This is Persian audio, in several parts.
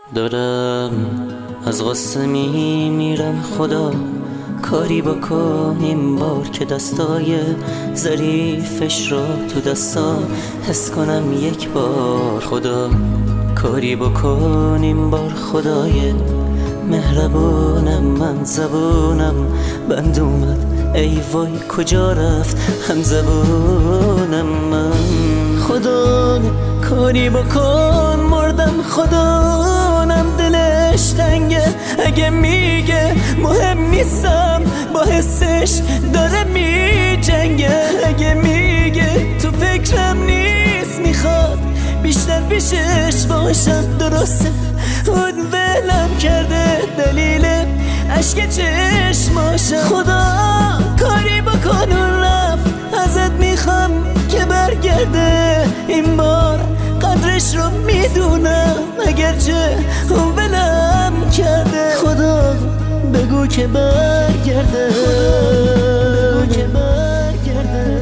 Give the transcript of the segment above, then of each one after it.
دارم از غصه میمیرم خدا، کاری بکن این بار که دستای ظریفش رو تو دستا حس کنم یک بار. خدا کاری بکن این بار خدای مهربونم، من زبونم بند اومد ای وای کجا رفت هم زبونم من. خدا کاری بکن مردم خدانم دلش تنگه، اگه میگه مهم نیستم با حسش داره میجنگه، اگه میگه تو فکرم نیست میخواد بیشتر پیشش باشم. درسته اون ولم کرده دلیل عشق چشماشم. خدا کاری بکن اون رفت ازت میخوام که برگرده این بار قدرش رو میدونم، اگرچه اون ولم کرده. خدا بگو که برگرده، بگو که برگرده.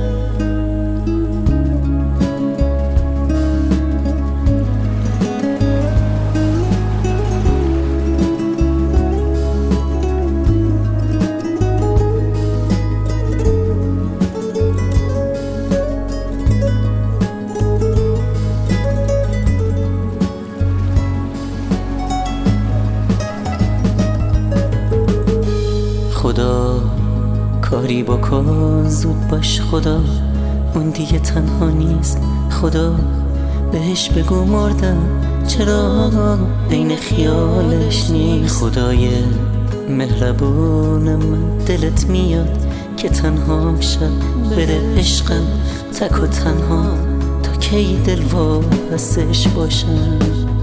خدا کاری بکن زود باش خدا، اون دیگه تنها نیست. خدا بهش بگو مردم چرا عین خیالش نیست. خدای مهربونم من دلت میاد که تنها شب بره عشقم تک و تنها تا کی دل وابستش باشم.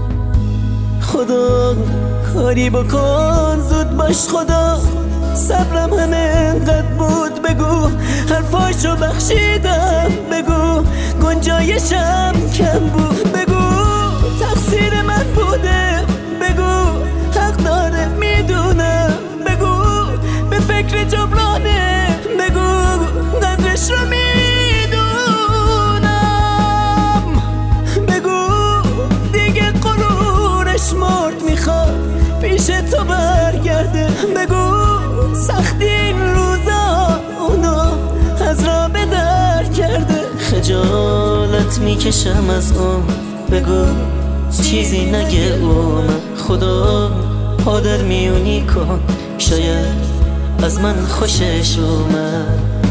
خدا کاری بکن زود باش خدا، صبرم همه انقدر بود بگو حرفاشو بخشیدم، بگو گنجایشم کم بود، بگو تقصیر من بوده، بگو حق داره میدونم، بگو به فکر جبرانه، بگو قدرش رو میدونم، بگو دیگه غرورش مرد میخواد پیش تو برگرده، بگو سختی این روزا اونو از راه به در کرده. خجالت میکشم از اون، بگو چیزی نگه اون. خدا پادر میونی کن شاید از من خوشش اومد.